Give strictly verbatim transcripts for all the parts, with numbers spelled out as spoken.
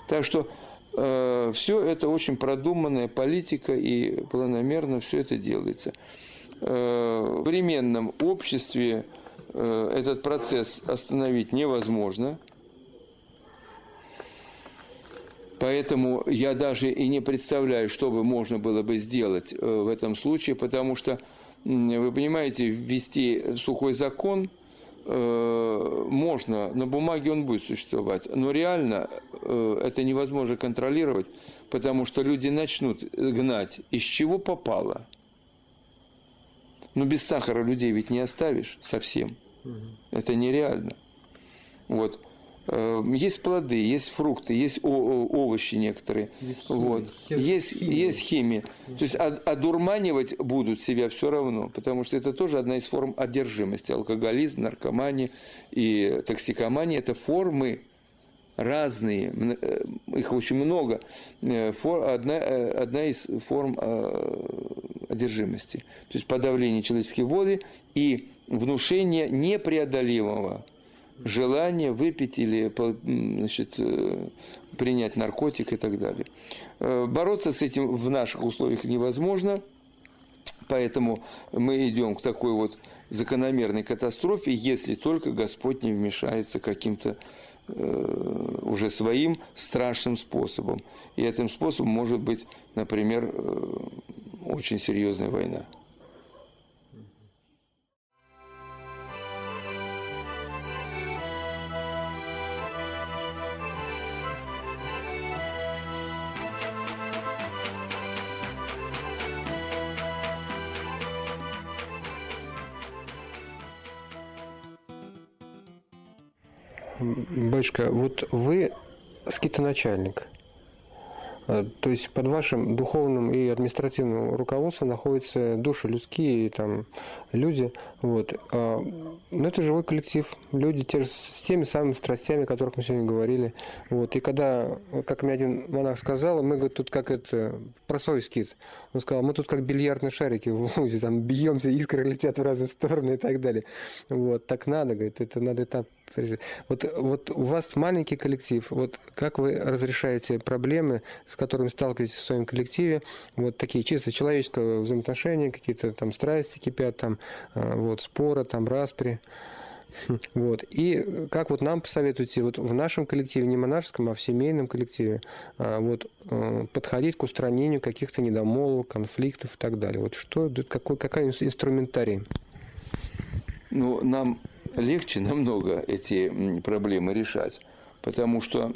Так что э, все это очень продуманная политика, и планомерно все это делается. Э, в современном обществе э, этот процесс остановить невозможно. Поэтому я даже и не представляю, что бы можно было бы сделать в этом случае, потому что, вы понимаете, ввести сухой закон можно, на бумаге он будет существовать, но реально это невозможно контролировать, потому что люди начнут гнать, из чего попало. Но без сахара людей ведь не оставишь совсем. Это нереально. Вот. Есть плоды, есть фрукты, есть овощи некоторые. Есть химия. Вот. Есть, есть химия. То есть одурманивать будут себя все равно, потому что это тоже одна из форм одержимости. Алкоголизм, наркомания и токсикомания – это формы разные, их очень много. Одна, одна из форм одержимости. То есть подавление человеческой воли и внушение непреодолимого желание выпить или, значит, принять наркотик и так далее. Бороться с этим в наших условиях невозможно, поэтому мы идем к такой вот закономерной катастрофе, если только Господь не вмешается каким-то э, уже своим страшным способом. И этим способом может быть, например, э, очень серьезная война. Батюшка, вот вы скитоначальник, то есть под вашим духовным и административным руководством находятся души людские, там, люди, вот. Но это живой коллектив, люди те же, с теми самыми страстями, о которых мы сегодня говорили, вот. И когда, как мне один монах сказал, мы, говорит, тут как это, про свой скит, он сказал, мы тут как бильярдные шарики в лузе, там бьемся, искры летят в разные стороны и так далее, вот. Так надо, говорит, это надо этап. Вот, вот у вас маленький коллектив, вот как вы разрешаете проблемы, с которыми сталкиваетесь в своем коллективе, вот такие чисто человеческие взаимоотношения, какие-то там страсти кипят, там, вот, споры, там, распри, вот, и как вот нам посоветуете вот в нашем коллективе, не монашеском, а в семейном коллективе, вот, подходить к устранению каких-то недомолвок, конфликтов и так далее, вот что, какой, какой инструментарий? Ну, нам легче намного эти проблемы решать, потому что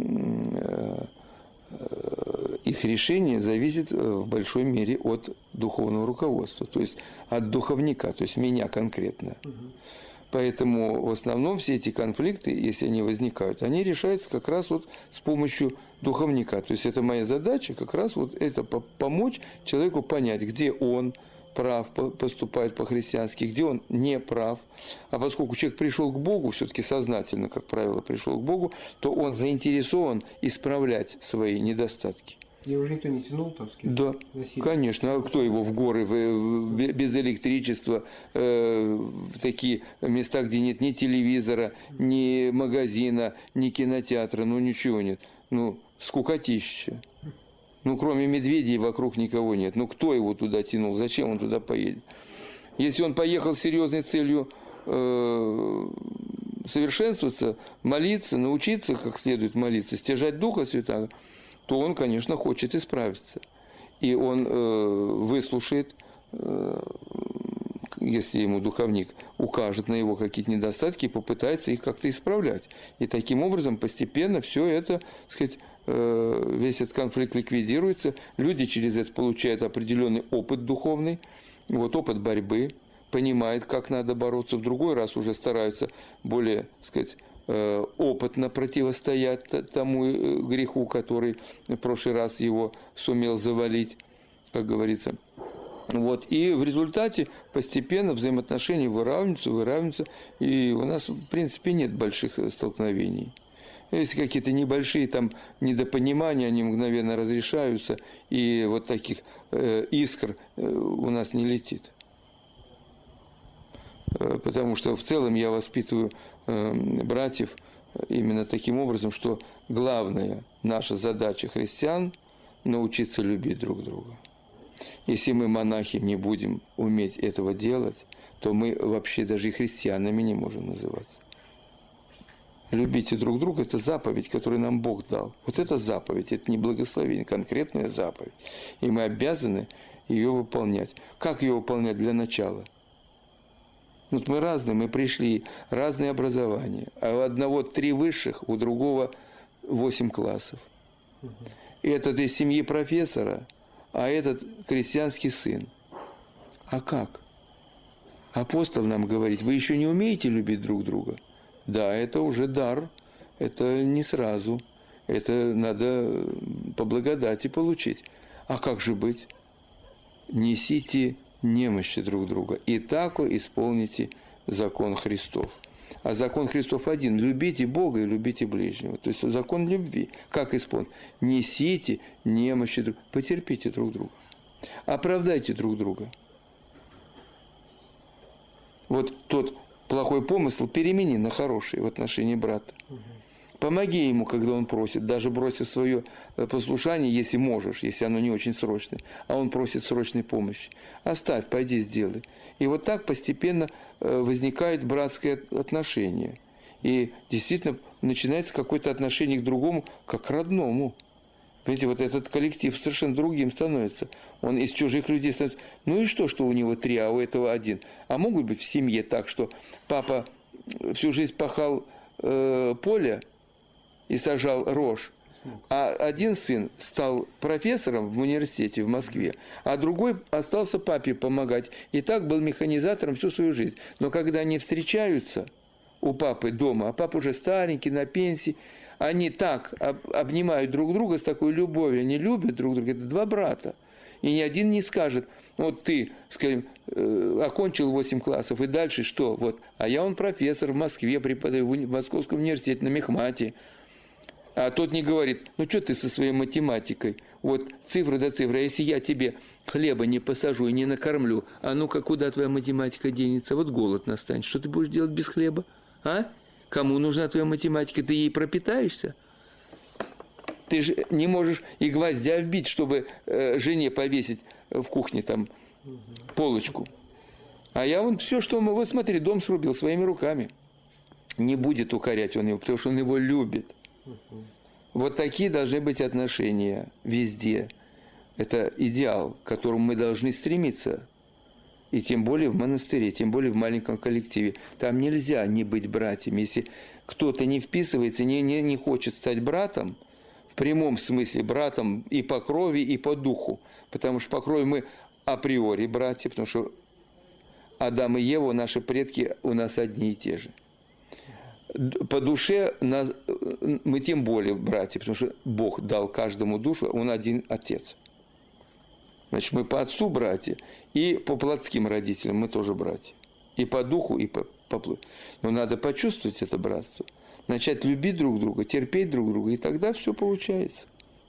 их решение зависит в большой мере от духовного руководства, то есть от духовника, то есть меня конкретно. Поэтому в основном все эти конфликты, если они возникают, они решаются как раз вот с помощью духовника. То есть это моя задача как раз вот это помочь человеку понять, где он прав, поступает по-христиански, где он не прав. А поскольку человек пришел к Богу, все-таки сознательно, как правило, пришел к Богу, то он заинтересован исправлять свои недостатки. И уже никто не тянул, так сказать? Да, насильно. Конечно. А кто его в горы, без электричества, в такие места, где нет ни телевизора, ни магазина, ни кинотеатра, ну ничего нет. Ну, скукотища. Ну, кроме медведей вокруг никого нет. Ну, кто его туда тянул? Зачем он туда поедет? Если он поехал с серьезной целью э, совершенствоваться, молиться, научиться как следует молиться, стяжать Духа Святаго, то он, конечно, хочет исправиться. И он э, выслушает, э, если ему духовник укажет на его какие-то недостатки, и попытается их как-то исправлять. И таким образом постепенно все это, так сказать, весь этот конфликт ликвидируется, люди через это получают определенный опыт духовный, вот опыт борьбы, понимают, как надо бороться, в другой раз уже стараются более, так сказать, опытно противостоять тому греху, который в прошлый раз его сумел завалить, как говорится. Вот. И в результате постепенно взаимоотношения выравниваются, выравниваются, и у нас, в принципе, нет больших столкновений. Если какие-то небольшие там недопонимания, они мгновенно разрешаются, и вот таких э, искр э, у нас не летит. Потому что в целом я воспитываю э, братьев именно таким образом, что главная наша задача христиан – научиться любить друг друга. Если мы, монахи, не будем уметь этого делать, то мы вообще даже и христианами не можем называться. Любите друг друга – это заповедь, которую нам Бог дал. Вот это заповедь, это не благословение, конкретная заповедь. И мы обязаны ее выполнять. Как ее выполнять для начала? Вот мы разные, мы пришли, разные образования. А у одного три высших, у другого восемь классов. И этот из семьи профессора, а этот крестьянский сын. А как? Апостол нам говорит, вы еще не умеете любить друг друга? Да, это уже дар, это не сразу, это надо по благодати получить. А как же быть? Несите немощи друг друга, и так исполните закон Христов. А закон Христов один – любите Бога и любите ближнего. То есть закон любви. Как исполнить? Несите немощи друг друга, потерпите друг друга, оправдайте друг друга. Вот тот плохой помысл перемени на хороший в отношении брата. Помоги ему, когда он просит, даже бросив свое послушание, если можешь, если оно не очень срочное, а он просит срочной помощи. Оставь, пойди сделай. И вот так постепенно возникает братское отношение. И действительно начинается какое-то отношение к другому, как к родному. Понимаете, вот этот коллектив совершенно другим становится. Он из чужих людей становится. Ну и что, что у него три, а у этого один? А могут быть в семье так, что папа всю жизнь пахал э, поле и сажал рожь, а один сын стал профессором в университете в Москве, а другой остался папе помогать. И так был механизатором всю свою жизнь. Но когда они встречаются у папы дома, а папа уже старенький, на пенсии, они так обнимают друг друга с такой любовью, они любят друг друга. Это два брата. И ни один не скажет, вот ты, скажем, окончил восемь классов, и дальше что? Вот. А я он профессор в Москве, преподаю в Московском университете на мехмате. А тот не говорит, ну что ты со своей математикой? Вот цифры до цифры. А если я тебе хлеба не посажу и не накормлю, а ну-ка куда твоя математика денется? Вот голод настанет. Что ты будешь делать без хлеба? А? Кому нужна твоя математика? Ты ей пропитаешься? Ты же не можешь и гвоздя вбить, чтобы э, жене повесить в кухне там полочку. А я вон все, что мы... Вот смотри, дом срубил своими руками. Не будет укорять он его, потому что он его любит. Вот такие должны быть отношения везде. Это идеал, к которому мы должны стремиться. И тем более в монастыре, тем более в маленьком коллективе. Там нельзя не быть братьями. Если кто-то не вписывается, не, не, не хочет стать братом, в прямом смысле братом и по крови, и по духу. Потому что по крови мы априори братья, потому что Адам и Ева, наши предки, у нас одни и те же. По душе нас, мы тем более братья, потому что Бог дал каждому душу, Он один Отец. Значит, мы по отцу братья, и по плотским родителям мы тоже братья. И по духу, и по, по плоти. Но надо почувствовать это братство, начать любить друг друга, терпеть друг друга, и тогда все получается.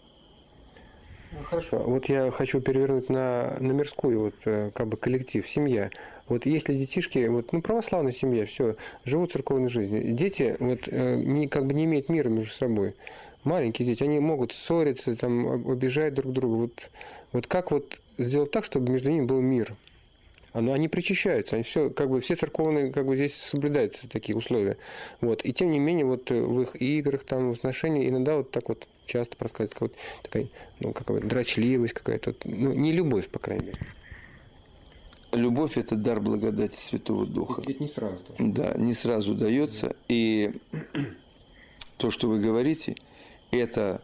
Хорошо. Вот я хочу перевернуть на, на мирскую, вот, как бы коллектив, семья. Вот если детишки, вот, ну, православная семья, все, живут церковной жизнью. Дети вот, не, как бы не имеют мира между собой. Маленькие дети, они могут ссориться, там, обижать друг друга. Вот, вот как вот сделать так, чтобы между ними был мир? Но они причащаются, они все, как бы, все церковные, как бы, здесь соблюдаются такие условия. Вот. И тем не менее, вот в их играх, там, в отношениях иногда вот так вот часто проскальзывает вот такая, ну, какая-то дрочливость какая-то, ну, не любовь, по крайней мере. Любовь – это дар благодати Святого Духа. Это не сразу. Да, не сразу дается. И то, что вы говорите, это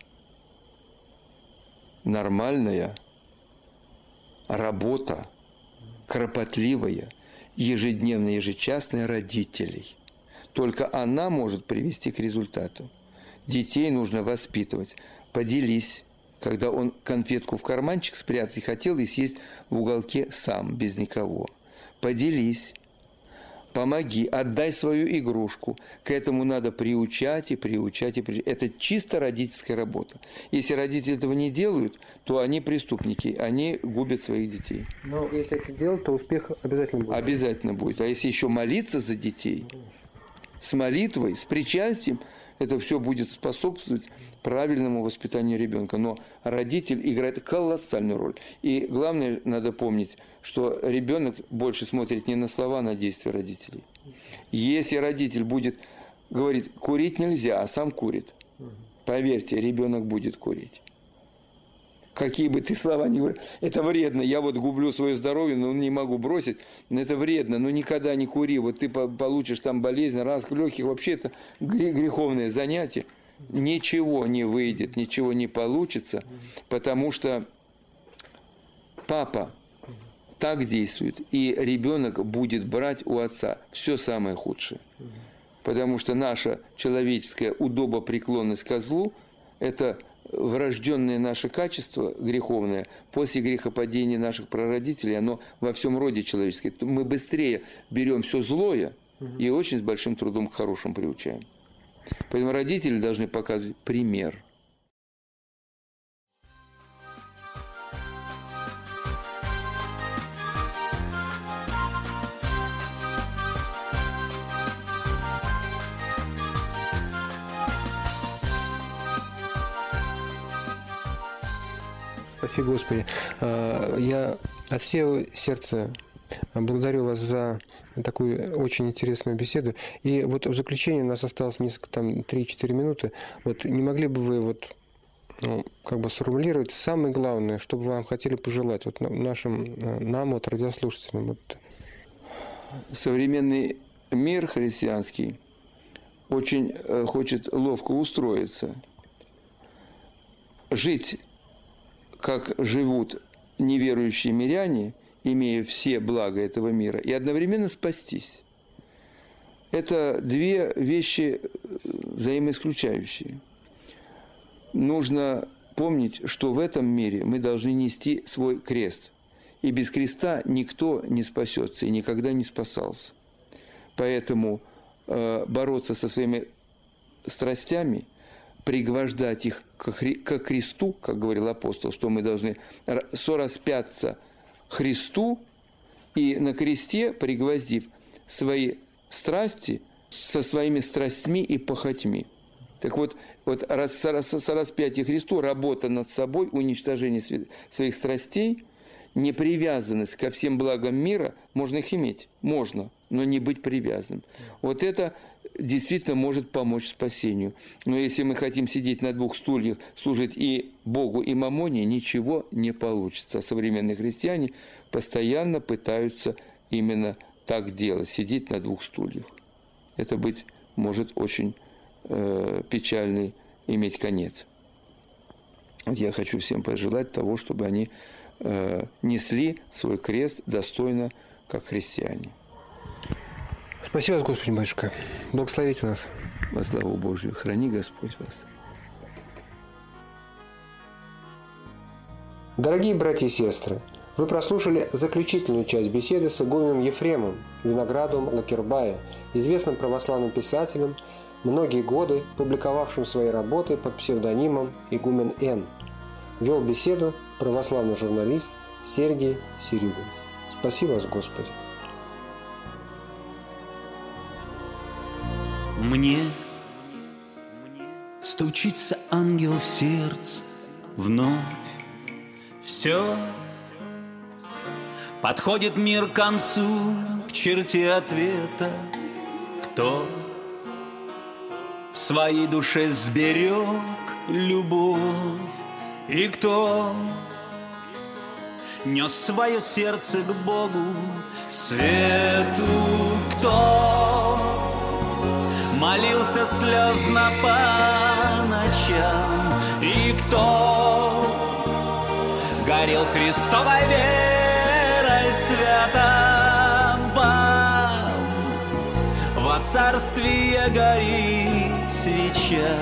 нормальная работа, кропотливая, ежедневная, ежечасная родителей. Только она может привести к результату. Детей нужно воспитывать. Поделись. Когда он конфетку в карманчик спрятать хотел и съесть в уголке сам, без никого. Поделись. Помоги, отдай свою игрушку. К этому надо приучать и приучать и приучать. Это чисто родительская работа. Если родители этого не делают, то они преступники, они губят своих детей. Но если это делать, то успех обязательно будет. Обязательно будет. А если еще молиться за детей, с молитвой, с причастием, это все будет способствовать правильному воспитанию ребенка. Но родитель играет колоссальную роль. И главное, надо помнить, что ребенок больше смотрит не на слова, а на действия родителей. Если родитель будет говорить, курить нельзя, а сам курит, поверьте, ребенок будет курить. Какие бы ты слова ни говорил, это вредно, я вот гублю свое здоровье, но не могу бросить, но это вредно, но никогда не кури, вот ты получишь там болезнь, раз легких, вообще это греховное занятие. Ничего не выйдет, ничего не получится, потому что папа так действует, и ребенок будет брать у отца все самое худшее. Потому что наша человеческая удобопреклонность ко злу – это врожденное наше качество греховное после грехопадения наших прародителей, оно во всем роде человеческом. Мы быстрее берем все злое и очень с большим трудом к хорошему приучаем. Поэтому родители должны показывать пример. Спасибо, Господи. Я от всего сердца благодарю вас за такую очень интересную беседу. И вот в заключение у нас осталось несколько, там, три-четыре минуты. Вот не могли бы вы вот, ну, как бы сформулировать самое главное, что бы вам хотели пожелать вот нашим, нам, вот, радиослушателям? Вот. Современный мир христианский очень хочет ловко устроиться. Жить, как живут неверующие миряне, имея все блага этого мира, и одновременно спастись. Это две вещи взаимоисключающие. Нужно помнить, что в этом мире мы должны нести свой крест. И без креста никто не спасется и никогда не спасался. Поэтому э, бороться со своими страстями, пригвождать их к кресту, как говорил апостол, что мы должны сораспяться Христу и на кресте, пригвоздив свои страсти со своими страстьми и похотьми. Так вот, вот сораспятие Христу, работа над собой, уничтожение своих страстей, непривязанность ко всем благам мира, можно их иметь, можно, но не быть привязанным. Вот это действительно может помочь спасению. Но если мы хотим сидеть на двух стульях, служить и Богу, и мамоне, ничего не получится. А современные христиане постоянно пытаются именно так делать, сидеть на двух стульях. Это быть может очень э, печальный иметь конец. Вот я хочу всем пожелать того, чтобы они э, несли свой крест достойно, как христиане. Спасибо, Господи, батюшка. Благословите нас. Во славу Божию. Храни Господь вас. Дорогие братья и сестры, вы прослушали заключительную часть беседы с игуменом Ефремом Виноградовым Лакербая, известным православным писателем, многие годы публиковавшим свои работы под псевдонимом Игумен Н. Вел беседу православный журналист Сергий Серюгин. Спаси вас, Господи. Мне стучится ангел в сердце вновь. Все подходит мир к концу, к черте ответа. Кто в своей душе сберег любовь, и кто нес свое сердце к Богу свету, кто молился слезно по ночам, и кто горел Христовой верой свято, вам во царствие горит свеча.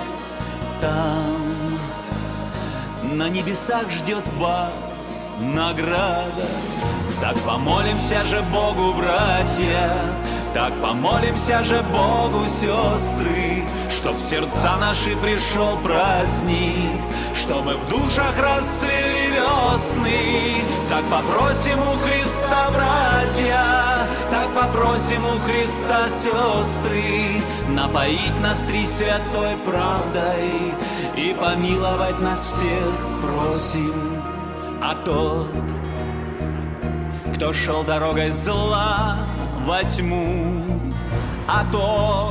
Там на небесах ждет вас награда. Так помолимся же Богу, братья, так помолимся же Богу, сестры, чтоб в сердца наши пришел праздник, чтобы в душах расцвели весны. Так попросим у Христа, братья, так попросим у Христа, сестры, напоить нас три святой правдой и помиловать нас всех просим. А тот, кто шел дорогой зла во тьму, а тот,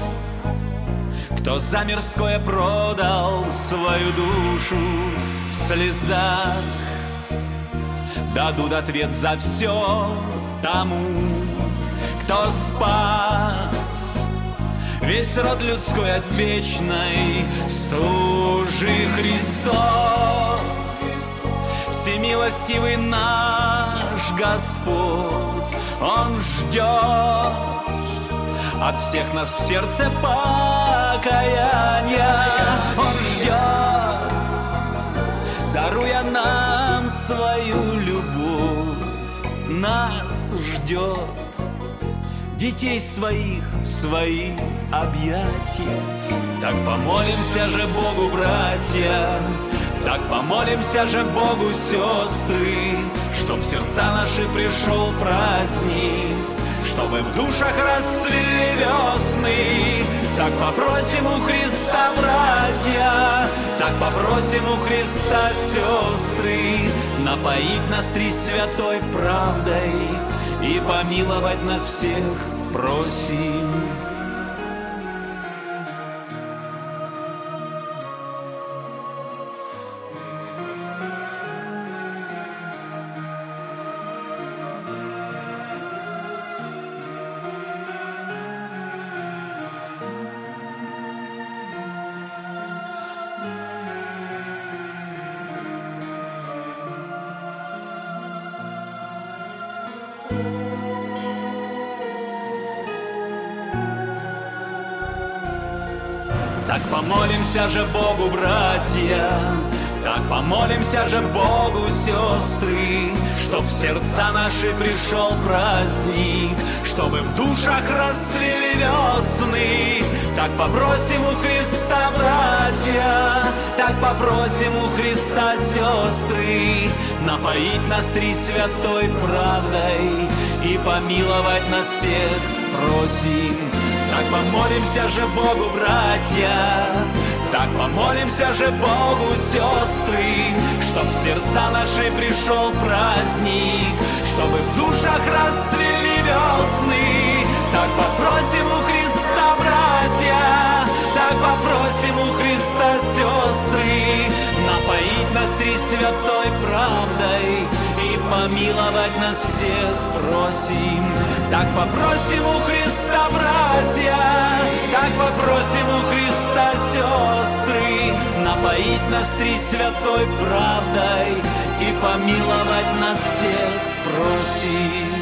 кто за мирское продал свою душу, в слезах дадут ответ за все тому, кто спас весь род людской от вечной стужи. Христос, всемилостивый наш Господь, Он ждет от всех нас в сердце покаяния. Он ждет, даруя нам свою любовь, нас ждет, детей своих в свои объятия. Так помолимся же Богу, братья, так помолимся же Богу, сестры, чтоб в сердца наши пришел праздник, чтобы в душах расцвели весны. Так попросим у Христа, братья, так попросим у Христа, сестры, напоить нас три святой правдой и помиловать нас всех просим. Так помолимся же Богу, братья, так помолимся же Богу, сестры, чтоб в сердца наши пришел праздник, чтобы в душах расцвели весны. Так попросим у Христа, братья, так попросим у Христа, сестры, напоить нас три святой правдой и помиловать нас всех просим. Так помолимся же Богу, братья, так помолимся же Богу, сестры, чтоб в сердца наши пришел праздник, чтобы в душах расцвели весны. Так попросим у Христа, братья, так попросим у Христа, сестры, напоить нас три святой правдой и помиловать нас всех просим. Так попросим у Христа, братья, так попросим у Христа, сестры, напоить нас три святой правдой и помиловать нас всех просим.